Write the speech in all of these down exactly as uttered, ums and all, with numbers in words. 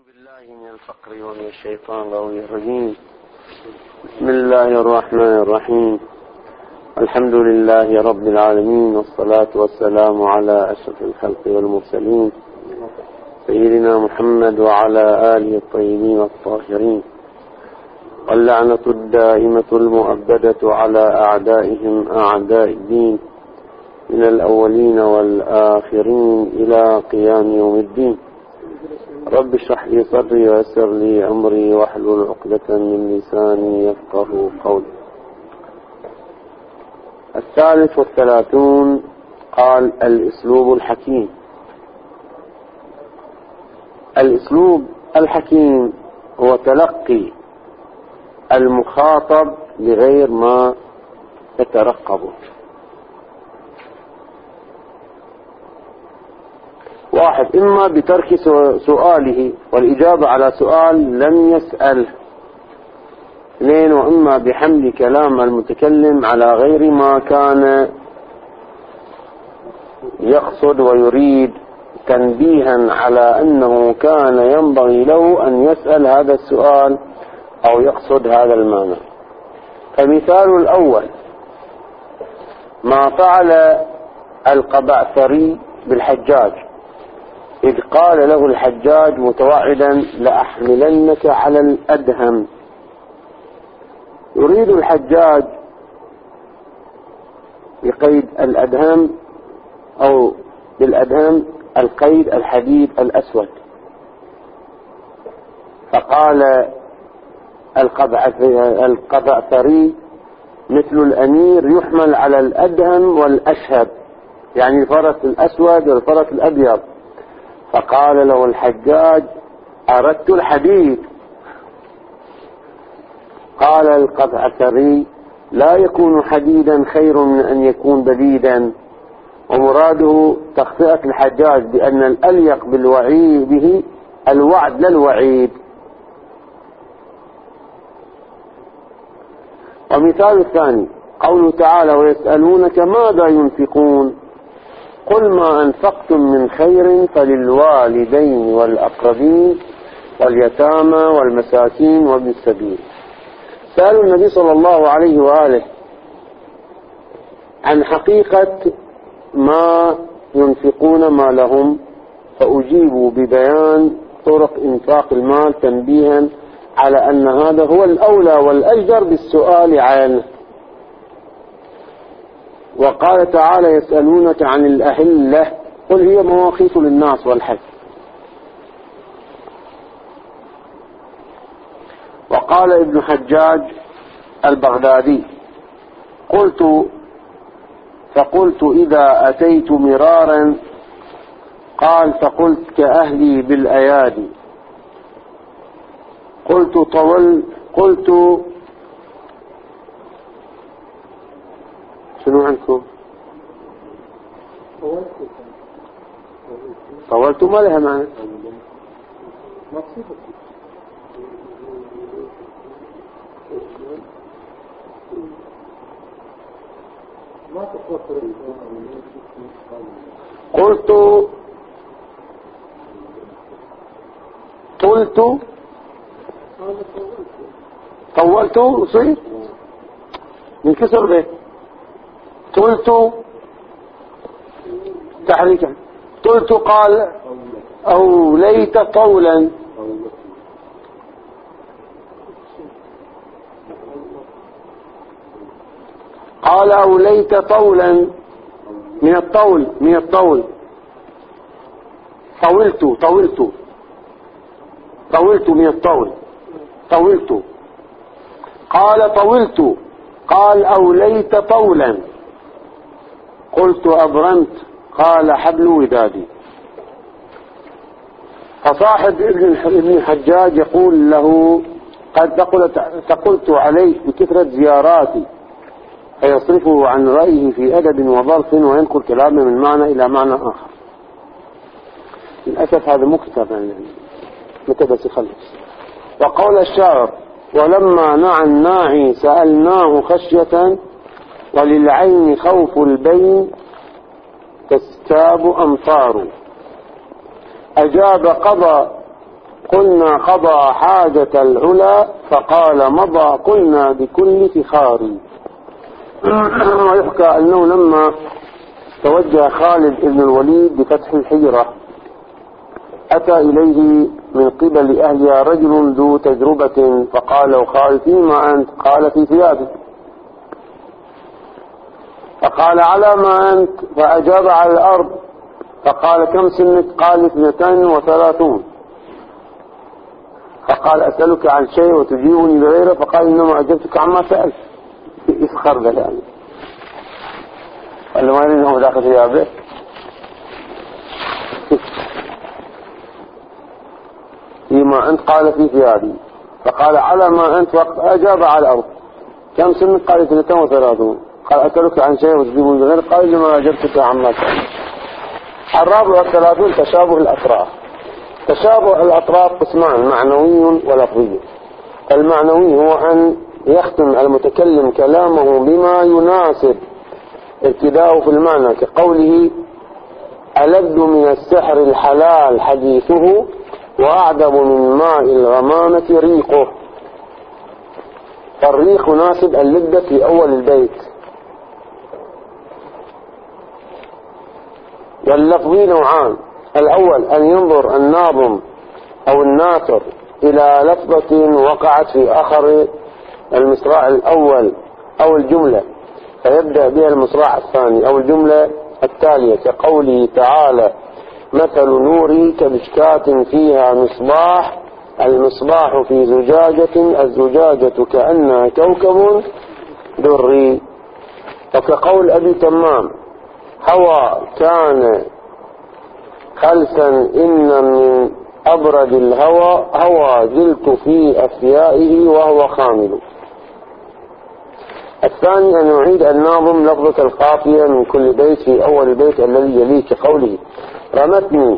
بالله من الفقر ومن الشيطان الرجيم. بسم الله الرحمن الرحيم. الحمد لله رب العالمين، والصلاة والسلام على أشرف الخلق والمرسلين سيدنا محمد وعلى آله الطيبين الطاهرين، واللعنة الدائمة المؤبدة على أعدائهم أعداء الدين من الأولين والآخرين إلى قيام يوم الدين. رب اشرح لي صدري ويسر لي أمري واحلل عقدة من لساني يفقه قولي. الثالث والثلاثون قال: الأسلوب الحكيم. الأسلوب الحكيم هو تلقي المخاطب بغير ما يترقبه. واحد، إما بترك سؤاله والإجابة على سؤال لم يسأله. اثنين، وإما بحمل كلام المتكلم على غير ما كان يقصد ويريد، تنبيها على أنه كان ينبغي له أن يسأل هذا السؤال أو يقصد هذا المعنى. فمثال الأول ما فعل القبعثري بالحجاج، إذ قال له الحجاج متوعدا: لأحملنك على الأدهم. يريد الحجاج بقيد الأدهم أو بالأدهم القيد الحديد الأسود، فقال القبعثري: مثل الأمير يحمل على الأدهم والأشهب، يعني الفرس الأسود والفرس الأبيض. فقال له الحجاج: أردت الحديد. قال القبعثري: لا يكون حديدا خير من أن يكون بليدا. ومراده تخطئة الحجاج بأن الأليق بالوعيد به الوعد لا الوعيد. ومثال الثاني قوله تعالى: ويسألونك ماذا ينفقون، قل ما أنفقتم من خير فللوالدين والأقربين واليتامى والمساكين وابن السبيل. سألوا النبي صلى الله عليه وآله عن حقيقة ما ينفقون مالهم، فأجيبوا ببيان طرق إنفاق المال، تنبيها على أن هذا هو الأولى والأجدر بالسؤال عنه. وقال تعالى: يسألونك عن الأهلة، قل هي مواقيت للناس والحج. وقال ابن حجاج البغدادي: قلت فقلت إذا أتيت مرارا، قال فقلت كأهلي بالأيادي. قلت طول قلت شنو عنكم؟ طولت ما لها معنى. قلت طلت طولت صير من كسر به. طلت تحريكا. طلت قال أوليت طولا. قال أوليت طولا من الطول من الطول. طولت طولت طولت من الطول طولت. قال طولت. قال أوليت طولا. قلت أبرمت. قال حبل ودادي. فصاحب ابن حجاج يقول له: قد ثقلت عليك بكثرة زياراتي، فيصرفه عن رأيه في أدب وظرف، وينقل كلامه من معنى إلى معنى آخر. للأسف هذا مكتب، يعني متى بس يخلص. وقول الشاعر: ولما نعى الناعي سألناه خشية، وللعين خوف البين تستاب أمطار. أجاب قضى قلنا قضى حاجة العلا فقال مضى قلنا بكل فخاري. ويحكى أنه لما توجه خالد بن الوليد بفتح الحجرة أتى إليه من قبل أهلها رجل ذو تجربة فقال له خالد فيما أنت؟ قال في ثيابي. فقال على ما أنت؟ فأجاب على الأرض. فقال كم سنك؟ قال اثنتان وثلاثون. فقال أسألك عن شيء وتجيبني بغيره؟ فقال إنما أجبتك عما سألت. يسخر ذا يعني. قال له ما يريد أنه داخل ثيابه. فيما أنت؟ قال في ثيابي. فقال على ما أنت؟ فأجاب على الأرض. كم سنك؟ قال اثنتان وثلاثون. قال أسألك عن شيء وتجيبني بغيره؟ قال إنما أجبتك عما سألت. الرابع والثلاثون تشابه الأطراف. تشابه الأطراف قسمان معنوي ولفظي. المعنوي هو أن يختم المتكلم كلامه بما يناسب ابتداءه في المعنى كقوله ألذ من السحر الحلال حديثه وأعذب من ماء الغمامة ريقه. فالريق يناسب اللذة في أول البيت. واللفظي نوعان: الأول أن ينظر الناظم أو الناثر إلى لفظة وقعت في آخر المصراع الأول أو الجملة فيبدأ بها المصراع الثاني أو الجملة التالية كقوله تعالى مثل نوري كمشكاة فيها مصباح المصباح في زجاجة الزجاجة كأنها كوكب دري. وكقول أبي تمام هوى كان خلسا إن من أبرد الهوى هوى زلت في أفيائه وهو خامل. الثاني أن يعيد الناظم لفظة القافية من كل بيت في أول البيت الذي يليه كقوله رمتني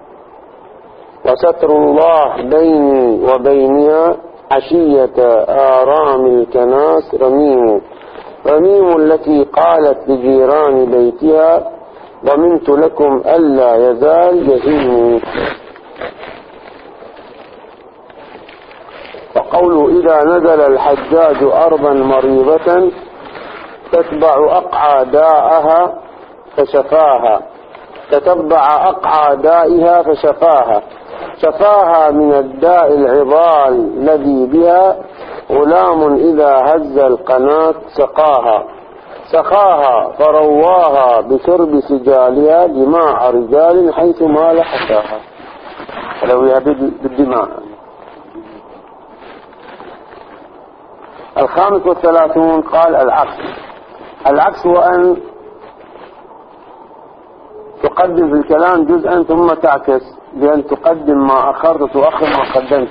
وستر الله بيني وبينها عشية آرام الكناس رميم رميم التي قالت لجيران بيتها ضمنت لكم ألا يزال جهيم. وقوله إذا نزل الحجاج أرضا مريضة تتبع أقعى داءها فشفاها تتبع أقعى دائها فشفاها شفاها من الداء العضال الذي بها غلام إذا هز القناة سقاها سقاها فرواها بشرب سجالها دماء رجال حيث ما لحساها رويها بالدماء. الخامس والثلاثون قال العكس. العكس هو أن تقدم في الكلام جزءا ثم تعكس بأن تقدم ما أخرت وتؤخر ما قدمت.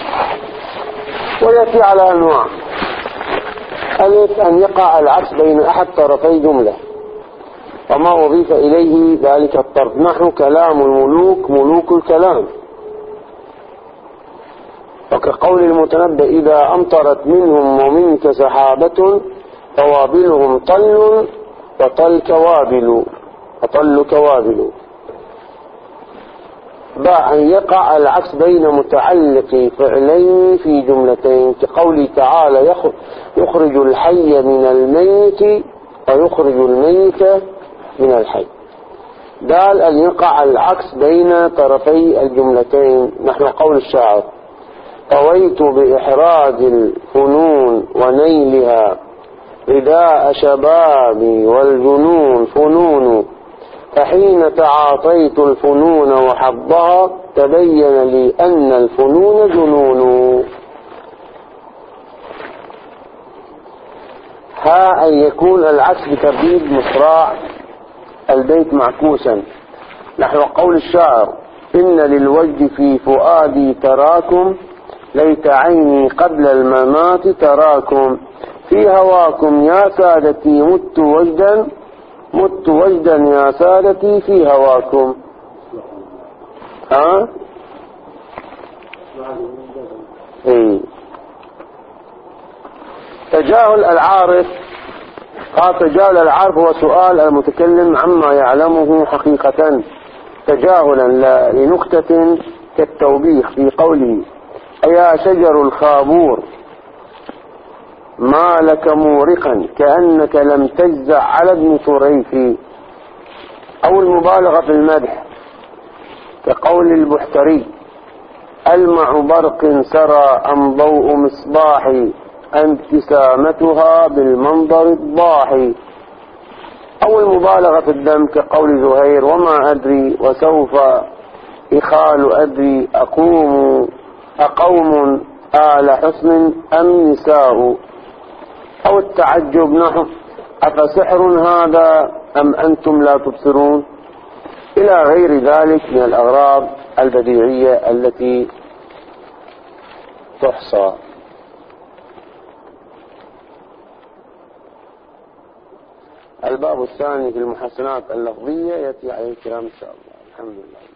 ويأتي على أنواع: ألف أن يقع العكس بين أحد طرفي جملة وما أضيف إليه ذلك الطرف نحو كلام الملوك ملوك الكلام. وكقول المتنبأ إذا أمطرت منهم ومنك سحابة فوابلهم طل وطل كوابل وطل كوابل. باء أن يقع العكس بين متعلق فعلين في جملتين كقول تعالى يخرج الحي من الميت ويخرج الميت من الحي. دال أن يقع العكس بين طرفي الجملتين نحو قول الشاعر طويت بإحراز الفنون ونيلها رداء شبابي والجنون فنون فحين تعاطيت الفنون وحظها تبين لي أن الفنون جنون. ها أن يكون العكس بترتيب مصراع البيت معكوسا نحو قول الشاعر إن للوجد في فؤادي تراكم ليت عيني قبل الممات تراكم في هواكم يا سادتي مت وجدا مت وجدا يا سادتي في هواكم. ها اي تجاهل العارف. قال تجاهل العارف هو سؤال المتكلم عما يعلمه حقيقة تجاهلا لنكتة كالتوبيخ في قوله أيا شجر الخابور ما لك مورقا كأنك لم تجزع على ابن طريف، أو المبالغة في المدح كقول البحتري ألمع برق سرى أم ضوء مصباحي ابتسامتها بالمنظر الضاحي، أو المبالغة في الدم كقول زهير وما أدري وسوف إخال أدري أقوم أقوم آل حسن أم نساء، أو التعجب نحو أفسحر هذا أم أنتم لا تبصرون، إلى غير ذلك من الأغراض البديعية التي تحصى. الباب الثاني في المحسنات اللفظية يأتي عليه الكلام إن شاء الله. الحمد لله.